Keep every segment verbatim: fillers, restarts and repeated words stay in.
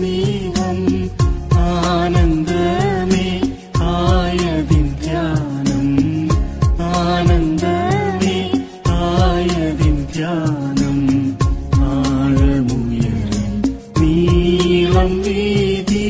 സ്നേഹം ആനന്ദമേ ആയതിൻ ധ്യാനം, ആനന്ദമേ ആയതിൻ ധ്യാനം. ആഴമുയരം നീളം വീതി,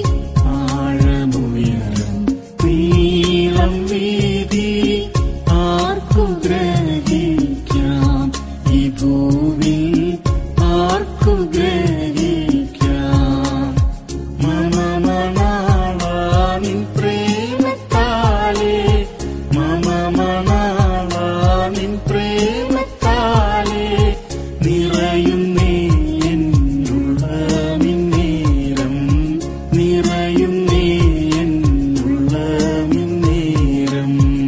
ആഴമുയരം നീളം വീതി ആർക്കു ഗ്രഹിക്കാം, ഈ ഭൂവിൽ ആർക്കു ഗ്രഹിക്കാം. മമ മണാളാ നിൻ പ്രേമത്താലേ, മമ മണാളാ നിൻ പ്രേമത്താലേ നിറയുന്നേ എന്നുള്ള മിന്നേരം, നിറയുന്നേ എന്നുള്ള മിന്നേരം.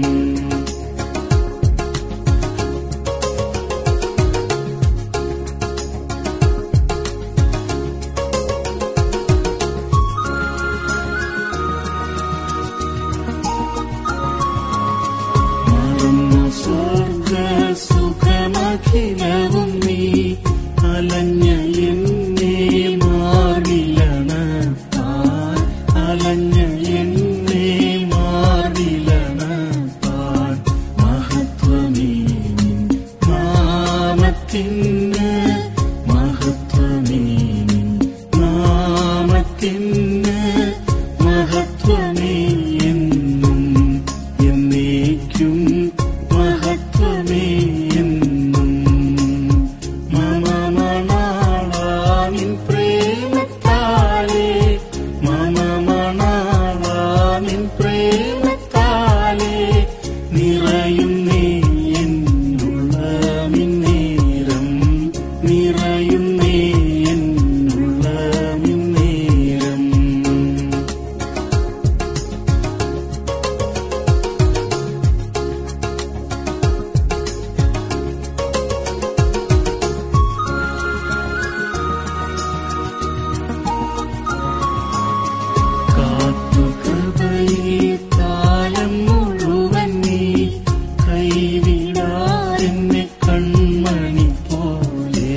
മറന്ന സ്വർഗ സുഖമഖിലവും നീ അലഞ്ഞ എന്നെ മാറിലണപ്പാൻ, അലഞ്ഞ എന്നെ മാറിലണപ്പാൻ. മഹത്വമേ നിൻ നാമത്തിന്, മഹത്വമേ നിൻ നാമത്തിന്, മഹത്വമേ എന്നും എന്നേക്കും, മഹത്വമേ എന്നും. മമ മണാളാ നിൻ പ്രേമത്താലേ, മമ മണാളാ നിൻ പ്രേമത്താലേ നിറയുന്നേ എന്നുള്ള മിന്നേരം, നിറയുന്നേ എന്നുള്ള മിന്നേരം. കാത്തുകൃപയിൽ കാലം മുഴുവൻ നീ കൈവിടാതെന്നെ കൺമണി പോലെ,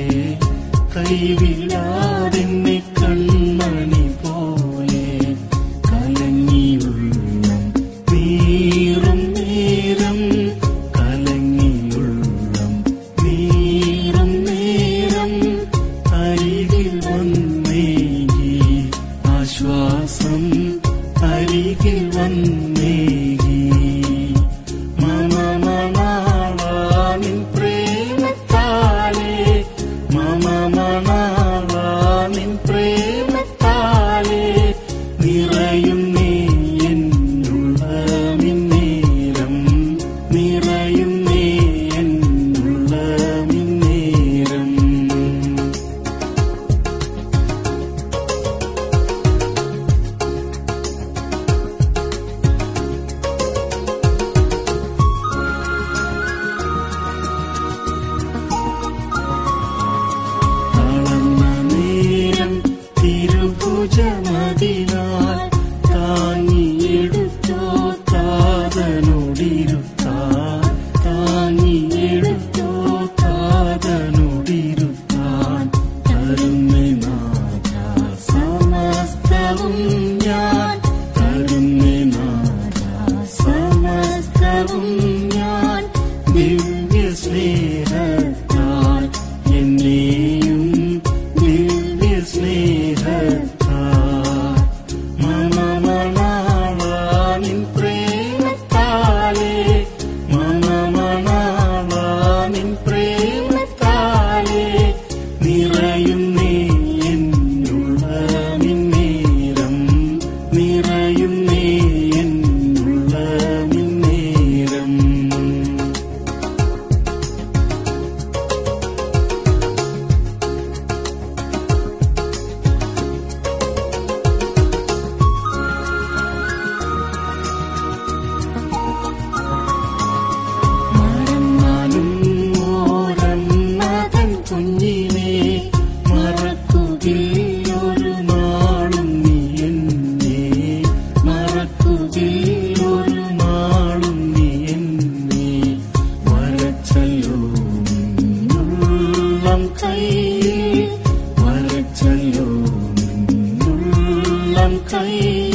കൈവിടാതെന്നെ കൺമണി പോലെ. കലങ്ങിയുള്ളം നീറും നേരം, കലങ്ങിയുള്ളം നീറും നേരം അരികിൽ വന്നേകി ആശ്വാസം, അരികിൽ വന്നേകി. മമ മണാളാ നിൻ പ്രേമത്താലേ, മമ മണാളാ നിൻ പ്രേമത്താലേ നിറയുന്നേ എന്നുള്ള മിന്നേരം, നിറയുന്നേ എന്നുള്ള മിന്നേരം. തളർന്ന നേരം തിരുഭുജമതിനാൽ താങ്ങിയെടുത്തോ താതനോടിരുത്താൻ, താങ്ങിയെടുത്തോ താതനോടിരുത്താൻ. തരുന്നേ നാഥ സമസ്തവും ഞാൻ, തരുന്നേ നാഥ സമസ്തവും ഞാൻ. ദിവ്യ സ്നേഹത്താൽ എന്നെയും, ദിവ്യ സ്നേഹത്താൽ. മമ മണാളാ നിൻ പ്രേമത്താലേ, മമ മണാളാ നിൻ പ്രേമത്താലേ നിറയുന്നേ എന്നുള്ള മിന്നേരം, നിറയുന്നേ എന്നുള്ള മിന്നേരം. കൈ